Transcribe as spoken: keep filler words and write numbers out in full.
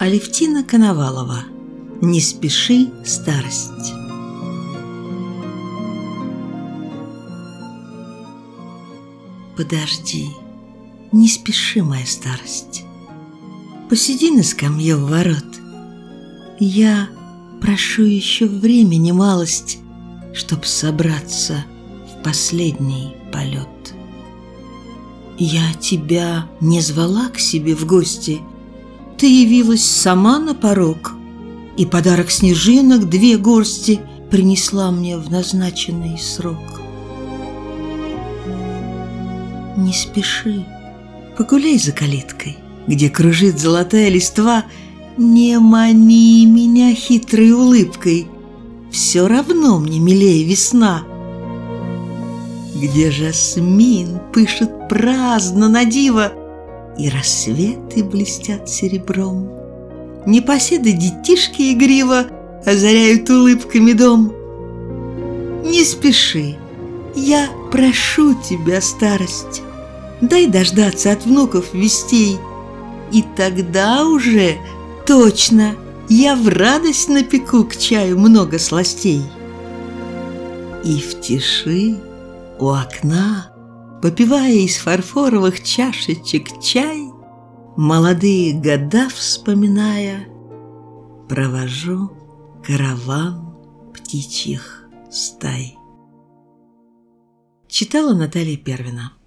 Алевтина Коновалова. Не спеши, старость. Подожди, не спеши, моя старость. Посиди на скамье у ворот. Я прошу еще времени малость, чтоб собраться в последний полет. Я тебя не звала к себе в гости, ты явилась сама на порог, и подарок снежинок две горсти принесла мне в назначенный срок. Не спеши, погуляй за калиткой, где кружит золотая листва, не мани меня хитрой улыбкой, все равно мне милее весна. Где жасмин пышет праздно на диво, и рассветы блестят серебром. Непоседы детишки игриво озаряют улыбками дом. Не спеши, я прошу тебя, старость, дай дождаться от внуков вестей, и тогда уже точно я в радость напеку к чаю много сластей. И в тиши у окна, попивая из фарфоровых чашечек чай, молодые года вспоминая, провожу караван птичьих стай. Читала Наталья Первина.